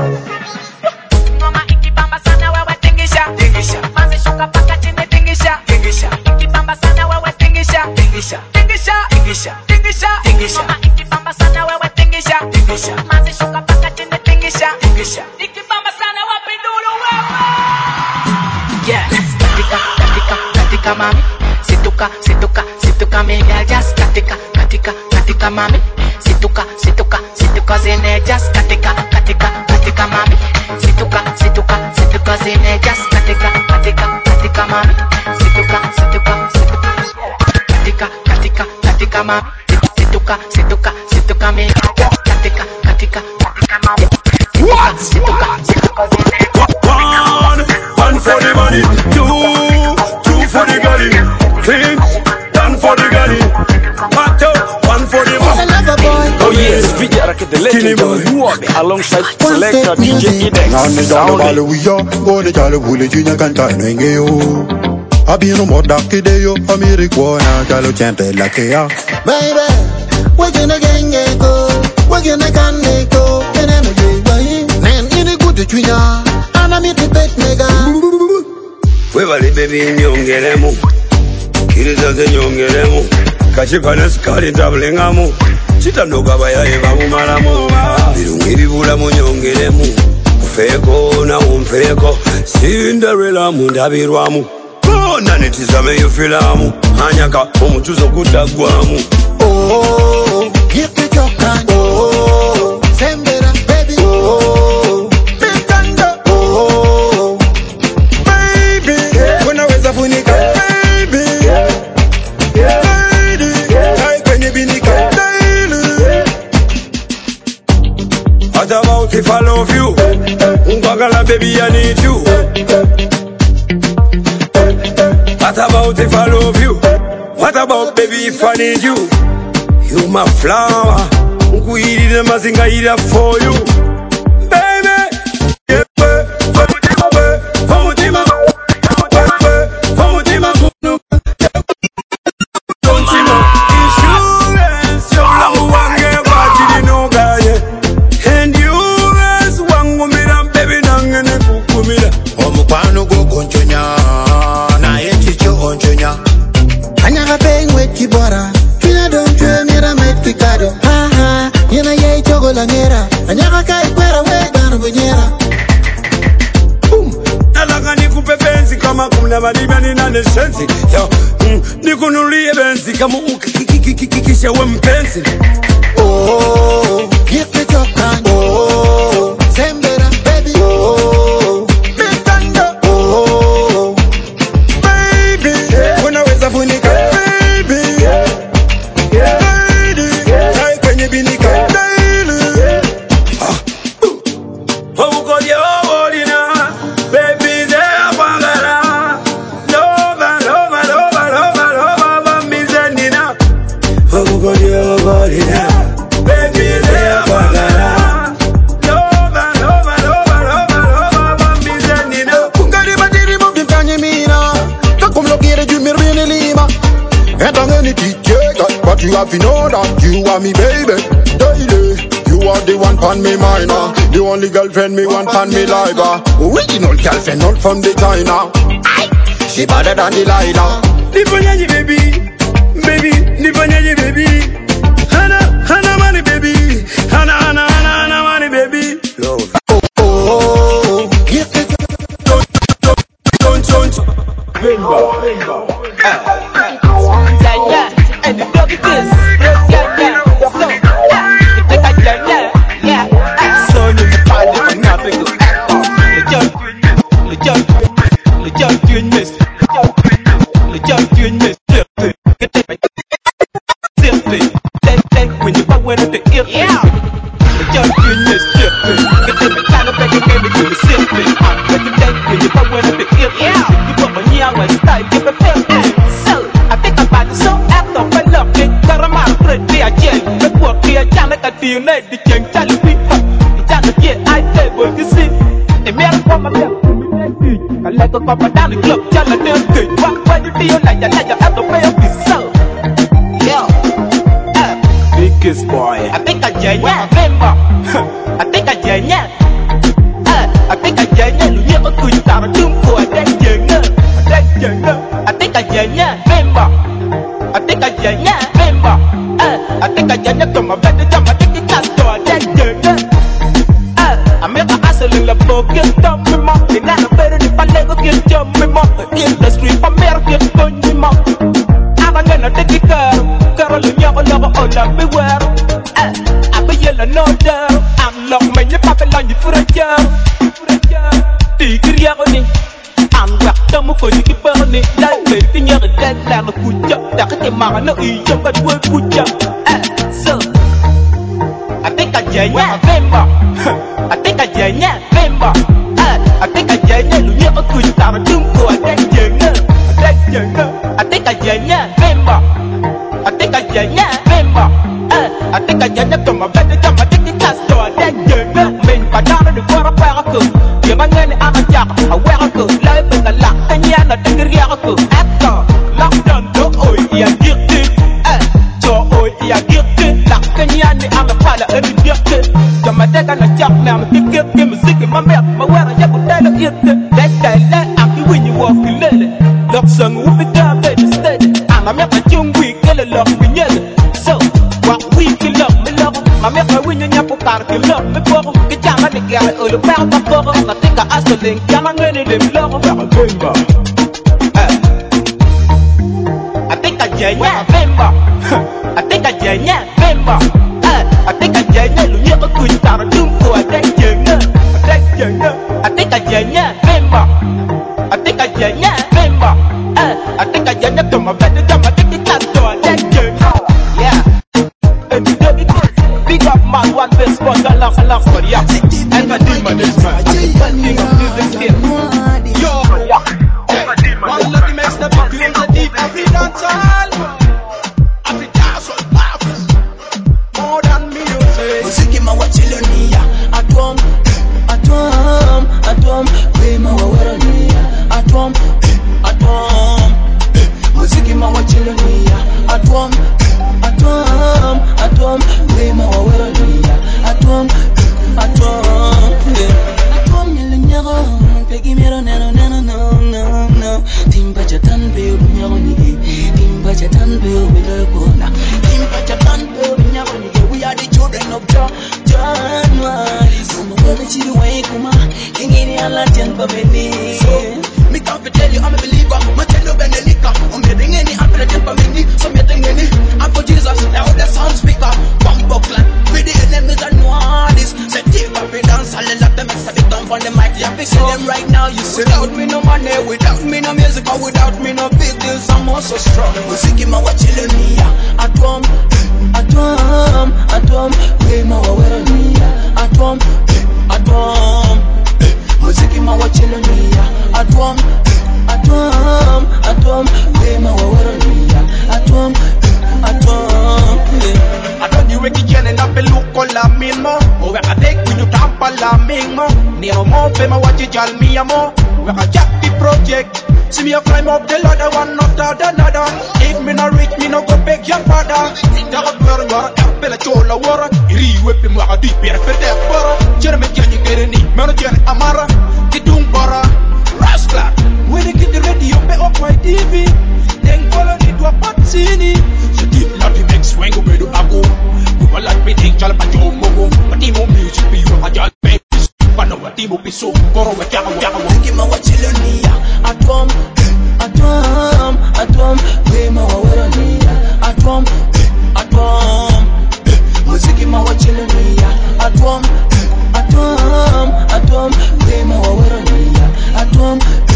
Mama ikibamba sana wewe tingisha, tingisha. Manzi shuka paka chini tingisha, tingisha. Ikibamba sana wewe tingisha, tingisha, tingisha, tingisha, tingisha, tingisha. Mama ikibamba sana wewe tingisha, tingisha. Manzi shuka paka chini tingisha, tingisha. Ikibamba sana wapi dulu wewe? Yeah, katika, katika, katika mami. Situka, situka, situka mega just katika, katika, katika mami. Situka, situka, situka zine just katika, katika, katika mami. Situka, situka, situka zine just katika, katika, katika mami. Situka, situka mama. Situka, situka, situka me. Katika, katika, katika mama. What? Situka, situka, situka. One, one for the money. Two, two for the gully. Three, done for the gully. Part up, one for the money. Oh yes, Vijay Racket the legendary Muabe alongside selector D J Edex. Nani dalo balo wiyo, bode jalo bule junya kanta nwenge yo. Abino moda kide yo, amiri kuona jalo chempe lake ya. Baby, we're gonna get go, we're gonna can go, and then we go. Man, ini good junya, ana mi te bet mega. We bali baby nyongeremu, kiriza ze nyongeremu, kachipa neskari tablengamu. Chitandoka bayaye bamumalamu birungi bibula munyongeremu kufeko na umfeko Cinderella mundabirwamu kona netizame yofilamu anyaka omutuzo kudagwamu. Oh, give me your kind. Oh, sembera baby. Oh, bitanda. Oh, baby, unaweza funika baby, lady, hai kwenye binika. What about if I love you? Ngwagala baby I need you. What about if I love you? What about baby if I need you? You my flower. Nkuirire mazingaira for you. Baby, yeah, famutima, famutima, famutima, kunu. Insurance, your love wange wajiri no gaye. Omukwano go gonchonya na yeti cho onchonya anyaka peng wet kibora kina don tue mira met picado ha ha yena ye chogo la ngera anyaka kai kwera we gano bunyera boom nalanga nikupe benzi kama kumna madima nina nesensi yo nikunulie benzi kama ukikikikikisha we mpenzi. Oh, give me your kind. Oh, sembera baby. Oh, bitanda. Oh, baby, unaweza funika baby, lady, hai kwenye binika daily. Uko diorina, baby zea pangara, lova lova lova lova lova bambizendina. Uko diorina. But you have to know that you are me baby, daily. You are the one pan me minor, the only girlfriend me want pan me liver. Original girlfriend, not from the China. She better than Delilah. Nifanyaje baby, baby, nifanyaje baby. Hana, hana money baby, hana, hana, hana, hana money baby. Love. Oh, oh, give it. Don't, don't, don't, don't. Rainbow, rainbow. Yeah, yeah. And the dog is this, yeah, yeah, so, yeah, you think I can, yeah, yeah, son in the party, I'm not big, le jump, le jump, le jump, tu miss, le jump, tu miss, simple, simple, then, then, when you go in the ear, yeah, le jump, tu miss, simple, get the kind of back and baby, to the simple, I'm with the day, when you go in the ear, yeah, you put my knee out like style, give a feel, so, I think about it so be a jail, the poor clear Janet at the United King Talibi. The Janet, yeah, I table to see. A mere woman, I let the papa down the club, Janet, what when you feel like you have to pay up yourself. Yeah, biggest boy. I think I jay, yeah, remember. I think I jay, yeah. I think I jay, yeah, you never could start a doom for a dead young. I think I jay, yeah, remember. I think I jay, yeah, remember. I think I just come up with the jump, I think it's not so I get it. I make a hustle in the book, get dumb me mom. The nana better if I let go get jump me mom. Industry for America, going me mom. I'm gonna take it, girl. Carolina, all over, all of me well. I be yellow, no doubt. I'm long, man, you pop it on you for a year. Take it, I'm wrapped up for you, keep burning like. be tin ya de la no kucha ta ke ma no i yo ba dwe kucha eh so I think I janya bemba I think I janya bemba eh I think I janya lu ye o kucha ta tum ko I think janya I think janya I think I janya bemba I think I janya bemba eh I think I janya to my bed to my dick cast to I think janya men pa da no ko ra ko ye ba ngene ama jak a wa ko la be na la tanya na de ria ko actor lock down do oi ya girte eh to oi ya girte la tanya ni ama pala e mi girte to ma de na jak na ma tikke ke music ma me ma wa ra ya ko da la girte da da la a ki win you walk lele lock song wu be da be steady ama me pa chung wi ke le lock bi nyele so wa wi ki lock me lock ma me pa win nya po kar ki lock me po ke jama ni ke o le pa pa po na tika asoling jama ngene dem lock ba bemba eh I think I janya bemba I think I janya bemba eh I think I janya lu ye ko ku ta dum ko I think janya I think janya I think I janya bemba I think I janya bemba eh I think I janya to my bed to my dick cast to I think janya yeah and you know it big up man one best spot the love love for ya and my demon is man one thing of music skill yo one lucky makes the big dreams a deep every dance hall every dance on purpose more than music muziki mawachilonia atom atom atom wema wawerania atom atom muziki mawachilonia atom atom atom wema wawerania atom atom atom nyelenyago pegi mero neno neno no no no timba chatan be nyago ni timba chatan be be kona timba chatan be nyago ni we are the children of Jah January so mo go to the way kuma ingini ala ten pa beni me can't tell you I'm a believer my tell you benelika I'm getting any I'm gonna ten pa beni so me getting any I'm for Jesus now the sound speaker bump buckler with the enemies and know this say deep up and dance all let them make it down from the mic yeah be see them right now you see without me no money without me no music or without me no big deals I'm also strong muziki mawachilonia atom atom atom wema wawerania atom atom muziki mawachilonia atom atom atom wema wawerania atom atom atom you weki jene na pelu kola minmo o weka dek winu tampa la minmo nero mo fema wachi jal mi amo weka jack the project see me a climb up the ladder one after another if me no rich me no go beg your father daga kwero wara kapela chola wara iri wepe mwaka di pere fete bara jere me janyi kere ni mano jere amara kidung bara rascler when they get the radio pe up my T V then follow ni dwa patsini so deep love you make swing go bedo ago we will like me think chala pa jomo go pati mo music be you ajal pe pano pati mo piso koro we kya kya muziki mawachilonia atom atom atom wema wawerania atom atom muziki mawachilonia atom atom atom wema wawerania atom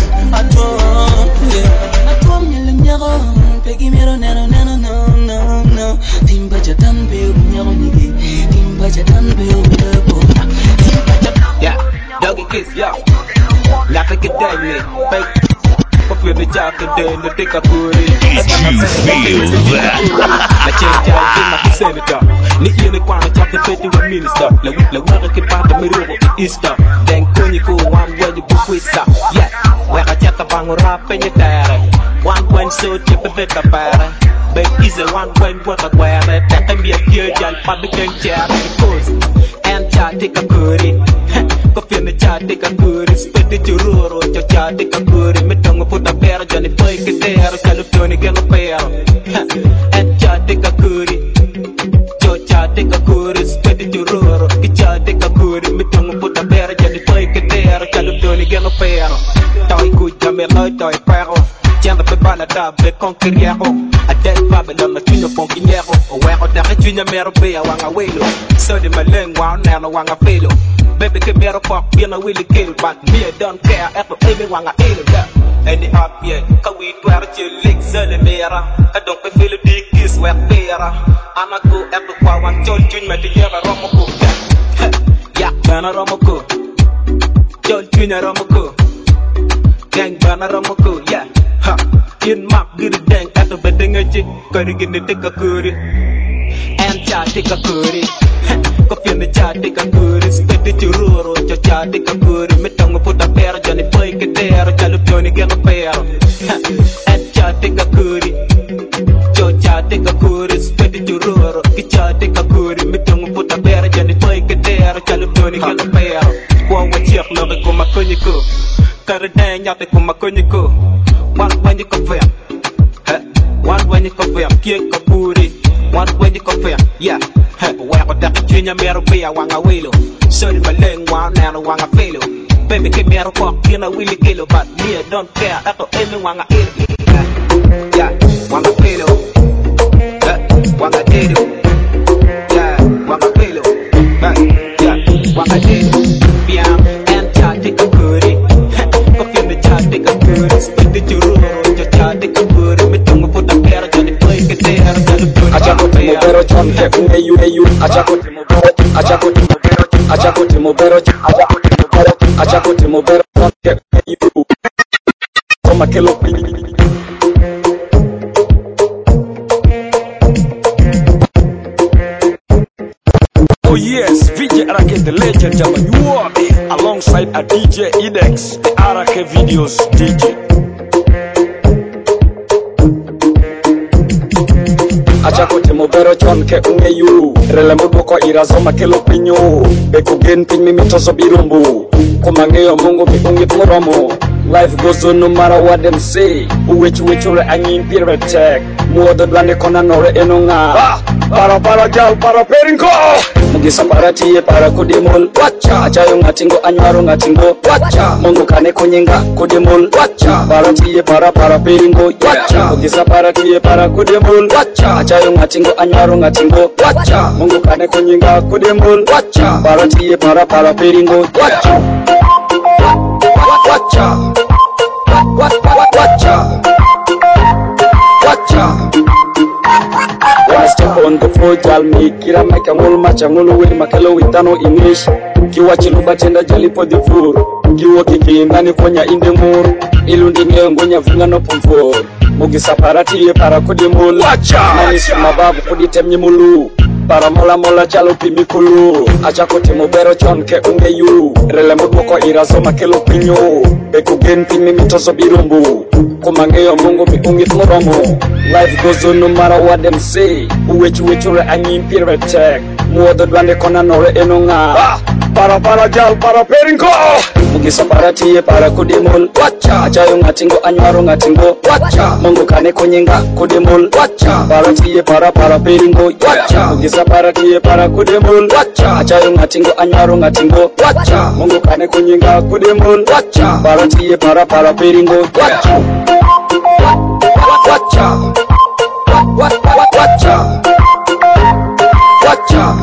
atom atom nyelenyago pegi mero neno neno no no no timba chatan be nyago ni timba chatan be kona yeah doggy kiss yeah la take it down me fake feel the jacket then the take a curry Did you feel that? la change I in my senator ni yene kwa na chapter twenty one minister la la waka ke pa de mero easter then koni ko one way you go quissa yeah waka chata bangura penye tare one when so tip the tapara but is a one when what a where that can be a gear jal pa de ken chair because and cha take a curry ko feel the cha take a curry spit it to roro cha cha take a curry me tongue put a pair jani boy ke there California get a pair and cha take a curry cho cha take a curry spit it to roro ki cha take a curry me tongue put a pair jani boy ke there California get a pair toy ku jamel loy toy pair tiens de bana da be conquérir a del babylon na tuno ponquinero o wero da tunya mero be wanga welo so de malengwa na no wanga felo baby ke mero pop bien a willy kill but me I don't care at every wanga ill and the up yeah ka we twar ci lik zele mera ka donc pe feel di kiss wa pera ana go e ko kwa wan chol chuny ma ti yeba romo ko ya bana romo ko chol chuny romo ko gang bana romo ko ya ha in mak gidi dang ato bedenge ci ko rigini tika kuri and cha tika kuri ko fiende cha tika kuri spedi ci roro cha cha tika kuri metong puta pero joni boy ke dero chalu joni ke no pero and cha tika kuri cho cha tika kuri spedi ci roro ki cha tika kuri metong puta pero joni boy ke dero chalu joni ke no pero kwa wa chek lo ko makonyi ko kare dang nyate ko makonyi ko wan when you confirm wan when you confirm kiek kaburi wan when you confirm yeah wa ko da chinya mero be ya wanga wilo sorry maleng wa na no wanga felo baby ke mero ko kina willy kilo but me I don't care ato emi wanga il yeah wanga felo wanga dedo yeah wanga felo yeah wanga dedo biam and cha take a goodie ko fiende cha take a goodie spend it you Mubero chon ke unge yu yu achakote mubero achakote mubero achakote mubero achakote mubero achakote mubero chon ke unge yu koma kelo Oh yes, V J Arake the legend Jama Yuobe alongside a D J Edex the Arake Videos D J Achakote mubero chon ke unge yu rele muduko irazoma kelo pinyo beko gen pin mimi toso birumbu kumangeo mungu mi ungi moromo life goes on no matter what them say uwechi wechore anyi impire tech muodo dwande kona nore enonga ah, para para jal para perinko mugisa para tiye para kudimol wacha achayo ngatingo anywaro ngatingo wacha mungu kane kunyinga kudimol wacha para tiye para para peringo wacha mugisa para tiye para kudimol wacha achayo ngatingo anywaro ngatingo wacha mungu kane kunyinga kudimol wacha para tiye para para peringo wacha wacha wacha wacha when I step on the floor tell me kira make ngol macha ngol we makelo witano English kiwa chiluba chenda jali po the floor kiwa kikindani konya inde mur ilundi ngonya vunga no pomfor mugisa parati para kudimul wacha nani sima babu kuditemnyi mulu para mola mola chalo pimikulu achakote mubero chon ke unge yu rele muduko irazoma kelo pinyo beko gen pin mimi toso birumbu kumangeo mungu mi ungi moromo life goes on no matter what them say uwechi wechore anyi impire tech muodo dwande kona nore enonga ah, para para jal para perinko mugisa para tiye para kudimul wacha achayo ngatingo anywaro ngatingo wacha mungu kane kunyinga kudimul wacha para tiye para para peringo wacha mugisa para tiye para kudimul wacha achayo ngatingo anywaro ngatingo wacha mungu kane kunyinga kudimul wacha para tiye para para peringo wacha wacha wacha wacha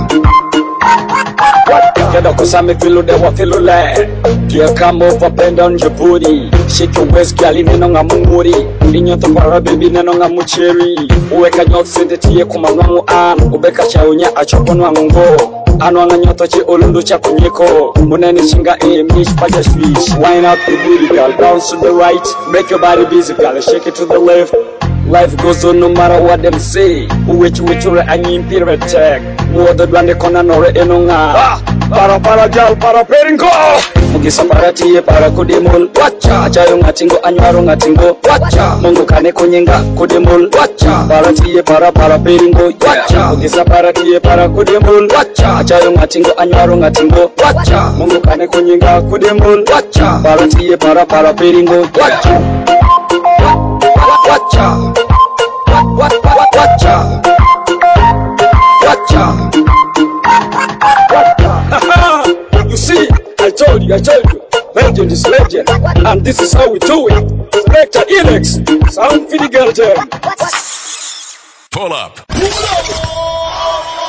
Keda kusame filo de wa filo le Kia come over bend down your booty Shake your waist gali neno nga munguri Inyo to para baby neno nga mucheri Uweka nyot sende tiye kumanwangu an Ubeka chaunya achokono wangungo Ano nga nyoto chi olundu cha kunyeko Muneni chinga e mish paja swish Wind up the booty girl, bounce to the right Make your body busy girl, shake it to the left Life goes on no matter what them say Uwechi wechore anyi impire tech Muodo dwande kona nore enonga ah, para para jal para perinko mugisa para tiye para kudimul wacha achayo ngatingo anywaro ngatingo wacha mungu kane kunyinga kudimul wacha para tiye para para peringo wacha mugisa para tiye para kudimul wacha achayo ngatingo anywaro ngatingo wacha mungu kane kunyinga kudimul wacha para tiye para para peringo wacha wacha wacha wacha You see, I told you, I told you, legend is legend, and this is how we do it. Selector Edex, sound for the girl jam. Pull up.